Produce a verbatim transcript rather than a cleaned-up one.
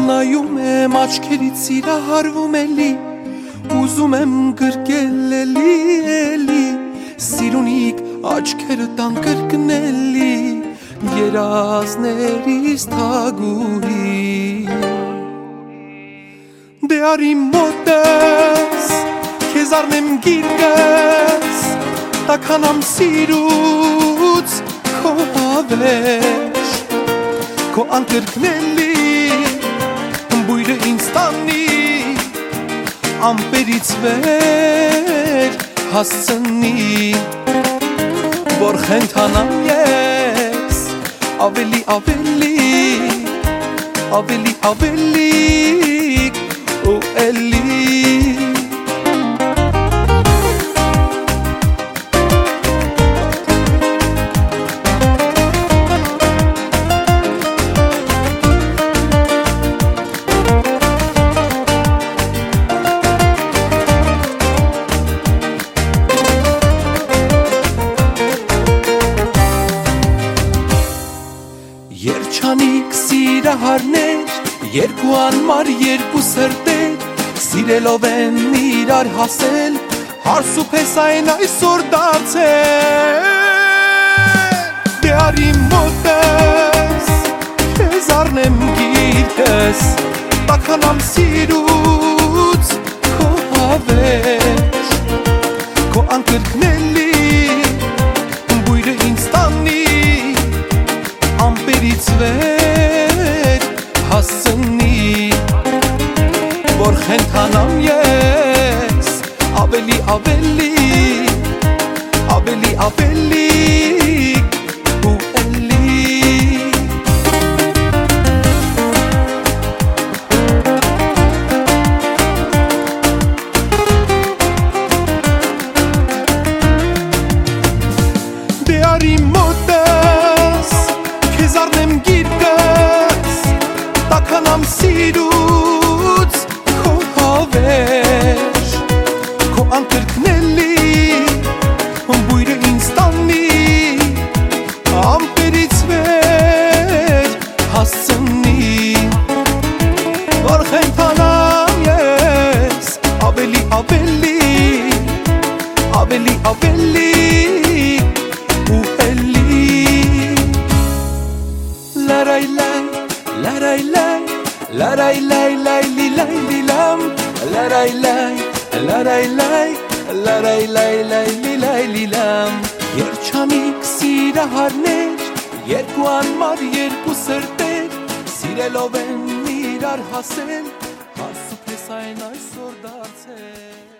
Նայում եմ աչքերից սիրահարվում էլի, ուզում եմ գրկել էլի էլի, սիրունիկ աչքերը տան կրկնելի, երազներից թագուհի։ Դե արի մոտես, քեզ առնեմ գիրկես, տաքանամ սիրուց քո հավերժ, քո անկրկնելի բույրը ինձ տանի, ամպերից վեր հասցնի, որ խենթանամ ես ավելի ավելի, ավելի ավելի ու էլի։ Երջանիկ սիրահարներ, երկու անմար երկու սրտեր, սիրելով են իրար հասել, հարս ու պես այն այսօր դարձել։ Դե արի մոտես, քեզ առնեմ գիրկես, տաքանամ սիրուց քո հավերժ, քո անկրկնելի բույրը ինձ տանի, ամպերից վեր հասցնի, որ խենթանամ ես ավելի ավելի, ավելի ավելի ու էլի։ Դե արի մոտես, քեզ առնեմ գիրկես, տաքանամ սիրուց քո հավերժ, քո անկրկնելի բույրը ինձ տանի, ամպերից վեր հասցնի, որ խենթանամ ես ավելի ավելի, ավելի ավելի ու էլի։ Laray lay, laray lay, laray lay lay li lay li lam, laray lay, laray lay, laray lay lay li lay li lam։ Երջանիկ սիրահարներ, երկու անմար երկու սրտեր, սիրելով են իրար հասել, հարս ու պես այն այսօր դարձել։